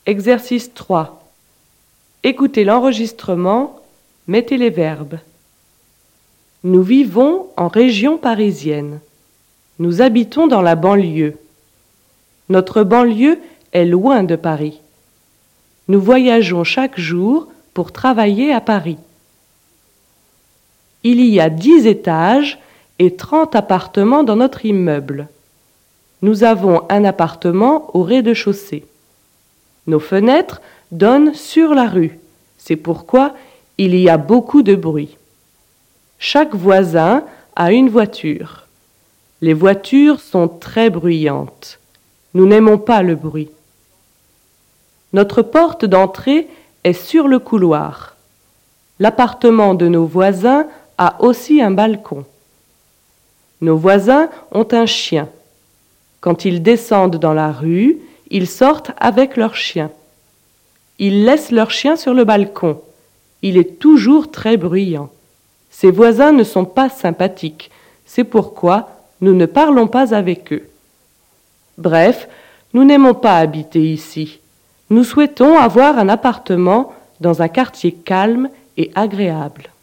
Exercice 3. Écoutez l'enregistrement, mettez les verbes. Nous vivons en région parisienne. Nous habitons dans la banlieue. Notre banlieue est loin de Paris. Nous voyageons chaque jour pour travailler à Paris. Il y a 10 étages et 30 appartements dans notre immeuble. Nous avons un appartement au rez-de-chaussée. Nos fenêtres donnent sur la rue. C'est pourquoi il y a beaucoup de bruit. Chaque voisin a une voiture. Les voitures sont très bruyantes. Nous n'aimons pas le bruit. Notre porte d'entrée est sur le couloir. L'appartement de nos voisins a aussi un balcon. Nos voisins ont un chien. Quand ils descendent dans la rue, ils sortent avec leur chien. Ils laissent leur chien sur le balcon. Il est toujours très bruyant. Ces voisins ne sont pas sympathiques. C'est pourquoi nous ne parlons pas avec eux. Bref, nous n'aimons pas habiter ici. Nous souhaitons avoir un appartement dans un quartier calme et agréable.